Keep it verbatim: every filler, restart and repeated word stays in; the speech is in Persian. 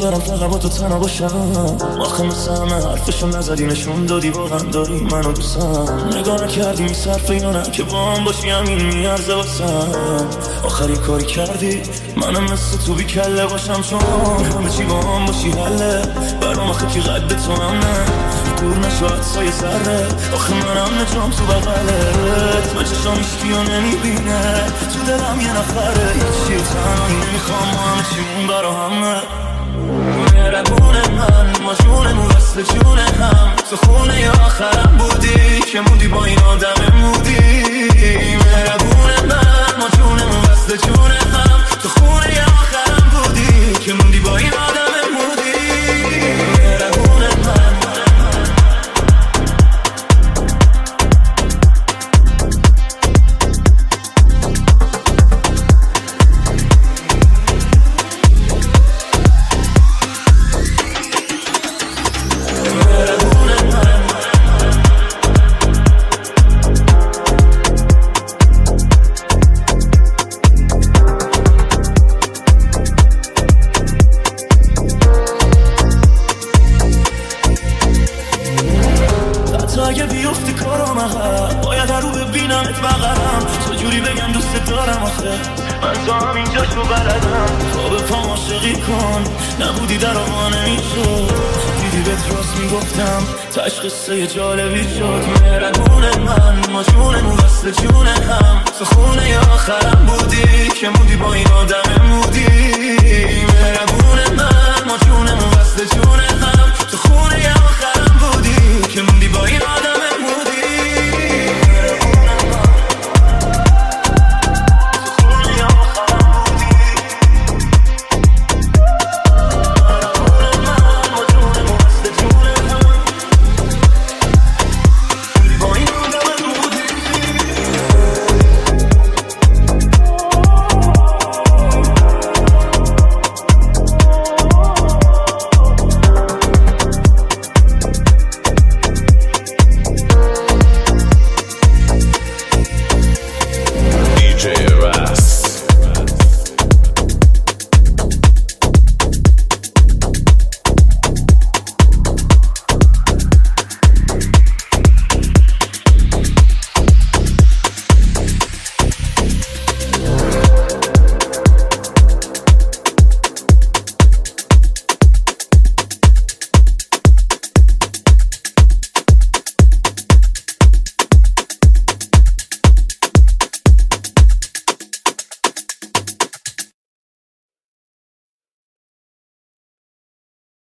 برم فقط با تو تنها باشم. آخه مثل همه حرفشو نزدی نشون دادی واقعا داری منو دوستم. نگاه نکردی میصرفه یا نه که با هم باشی همین میارزه واسم. آخری کاری کردی منم مثل تو بی کله باشم چون همه چی با هم باشی حله. برام آخه که قد تو هم نه دور نشود سایه ذره. آخه منم نجام تو بغلت من چشام هیچکیو نمیبینه. تو دلم یه نفره هیچی و تنهایی نمیخوام همه چیمون برا همه. مهربون من ما جونمون وصل جون هم. تو خونه آخرم بودی که موندی با این آدم مودی. مهربون من ما جونمون وصل جون هم. تو خونه آخرم بودی که موندی با این آدم مودی. مهربون من اگه بیفتی کارم آخه باید هر رو ببینمت بغلم. چجوری بگم دوست دارم آخه من تو هم اینجاشو بلدم. تا به پام عاشقی کن نبودی در آقا نمیشد. دیدی بهت راست میگفتم تاش قصه جالبی شد. مهربون من ما جونمون وصل جون هم. تو خونه آخرم بودی که موندی با این آدم مودی. مهربون من ما جونمون وصل جون